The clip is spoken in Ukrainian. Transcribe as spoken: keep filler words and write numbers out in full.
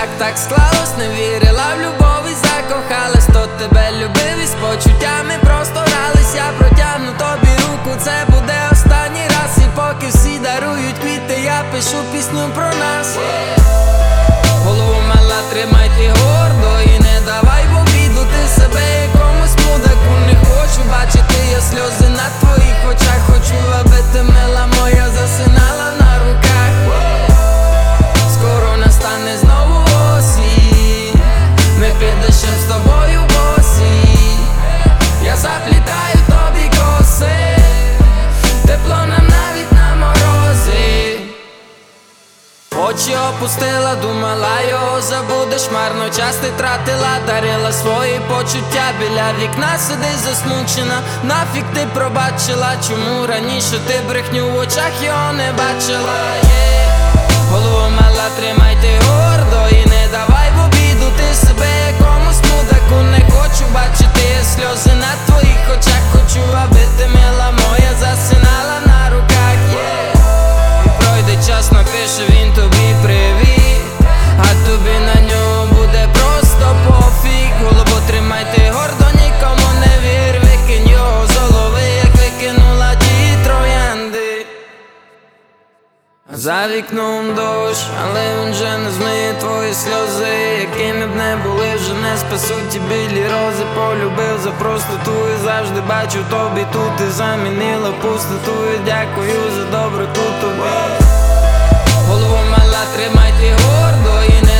як так склалось, не вірила в любов і закохалась. Хто тебе любив і з почуттями просто грались. Я протягну тобі руку, це буде останній раз. І поки всі дарують квіти, я пишу пісню про нас. Голову мала, тримай ти гордо і не давай в обіду ти себе якомусь мудаку. Не хочу бачити я сльози на твоїх очах. Хочу, аби ти, мила моя, засинала на руках. Скоро настане знову осінь, ми під дощем з тобою босі. Я заплітаю тобі коси, тепло нам навіть на морозі. Очі опустила, думала його забудеш. Марно час ти тратила, дарила свої почуття. Біля вікна сидиш засмучена, нафіг ти пробачила. Чому раніше ти брехню в очах його не бачила? yeah. Голову мала, тримай ти гордо і не давай в обіду ти себе якомусь мудаку. Не хочу бачити сльози на твоїх очах. Хочу, аби ти, мила моя, засинала на руках. yeah. І пройде час, напише він тобі привіт, а тобі на нього буде просто пофіг. Голову тримай ти гордо, нікому не вір. Викинь його з голови, як викинула ті троянди. За вікном дощ, але він вже не змиє твої сльози. Якими б не були, вже не спасуть ті білі рози. Полюбив за простоту і завжди бачу тобі тут. І замінила пустоту, і дякую за доброту тобі. Голову мала, тримай ти гордо і не